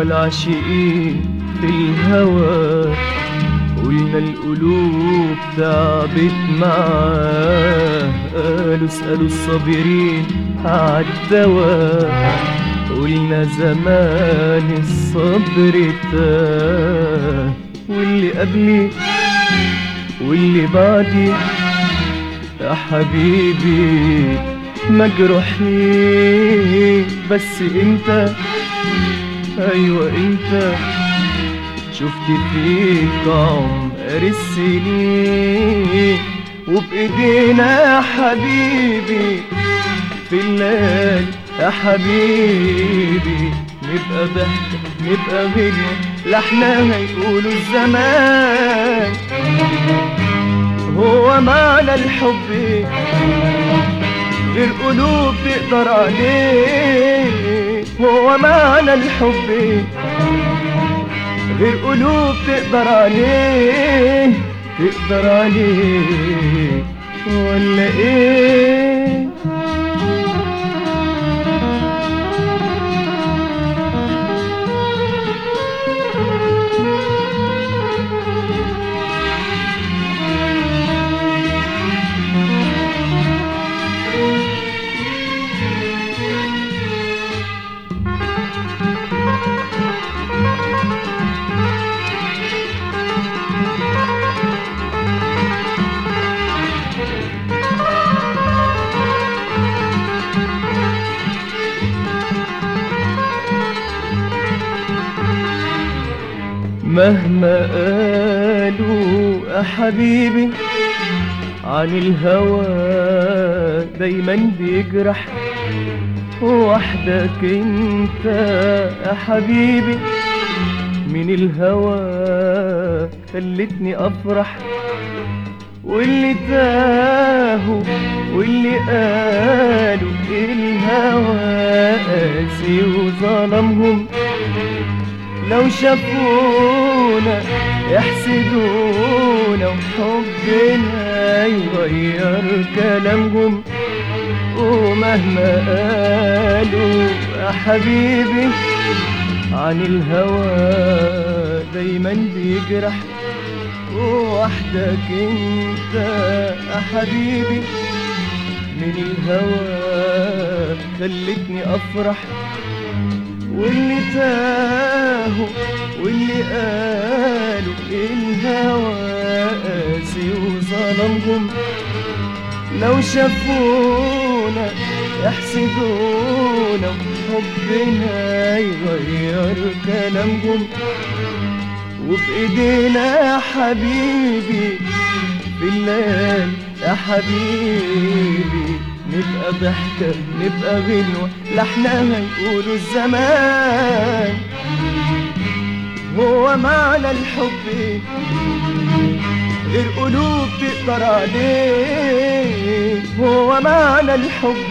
العاشقين في الهوى، قلنا القلوب تعبت معاه، قالوا اسألوا الصابرين عالدواء، قلنا زمان الصبر تاه. واللي قبلي واللي بعدي يا حبيبي مجروحين، بس انت ايوه انت شفت فيك عمر السنين، وبايدينا يا حبيبي في الليل يا حبيبي نبقى ضحكة نبقى غنوة، لحنا هيقولوا الزمان. هو معنى الحب غير قلوب تقدر عليه، هو معنى الحب غير قلوب تقدر عليه، تقدر عليه ولا ايه؟ مهما قالوا يا حبيبي عن الهوى دايما بيجرح، وحدك انت يا حبيبي من الهوى خلتني افرح، واللي تاهوا واللي قالوا الهوى قاسي وظلمهم، لو شافونا يحسدونا وحبنا يغير كلامهم. ومهما قالوا يا حبيبي عن الهوى دايما بيجرح، ووحدك انت يا حبيبي من الهوى خلتني افرح، واللي تاهوا واللي قالوا الهوى قاسي وظلمهم، لو شافونا يحسدونا وحبنا يغير كلامهم. وبإيدينا يا حبيبي في الليل يا حبيبي نبقى ضحكة نبقى غنوة، لحنا هيقولوا الزمان. هو معنى الحب غير قلوب تقدر عليه، هو معنى الحب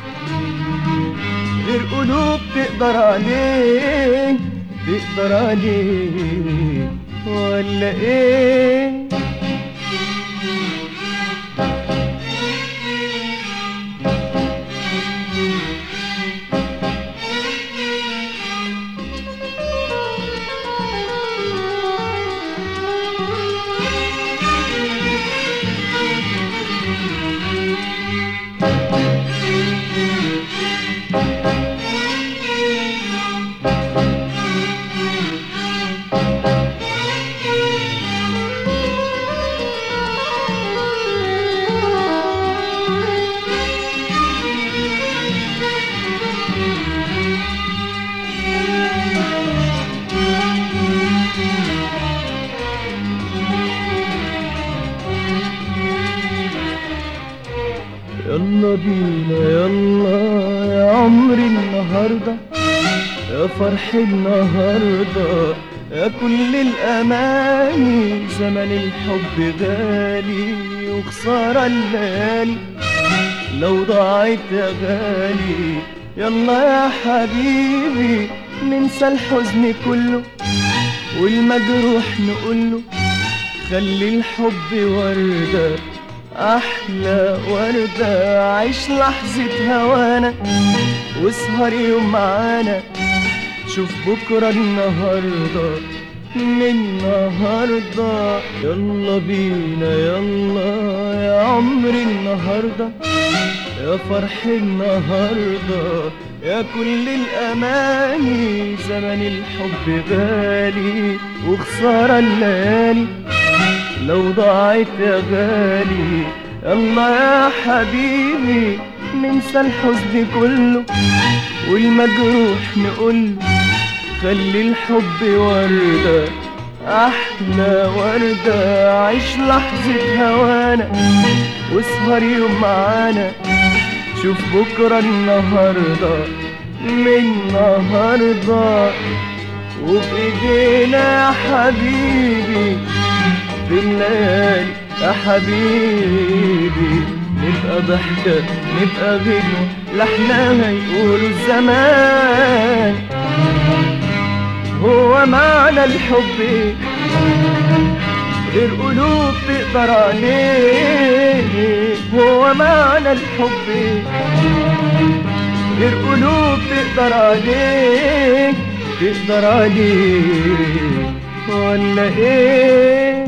غير قلوب تقدر عليه، تقدر عليه ولا ايه؟ يلا بينا يلا يا عمري النهاردة، يا فرح النهاردة، يا كل الأماني، زمن الحب غالي وخسارة الليالي لو ضاعت يا غالي. يلا يا حبيبي ننسى الحزن كله، والمجروح نقوله خلي الحب وردة أحلى وردة. عيش لحظة هوانا واسهر يوم معانا، شوف بكرة النهاردة من النهاردة. يلا بينا يلا يا عمري النهاردة، يا فرح النهاردة، يا كل الأماني. زمن الحب غالي وخسارة الليالي لو ضاعت يا غالي. يلا يا حبيبي ننسى الحزن كله والمجروح نقوله خلي الحب وردة أحلى وردة. عيش لحظة هوانا واسهر يوم معانا. شوف بكرة النهاردة من النهاردة، وبإيدينا يا حبيبي في الليالي يا حبيبي نبقى ضحكة نبقى غنوة لحنا هيقولوا الزمان. هو معنى الحب ايه غير قلوب تقدر عليه؟ هو معنى الحب ايه غير قلوب تقدر عليه؟ تقدر عليه ولا ايه؟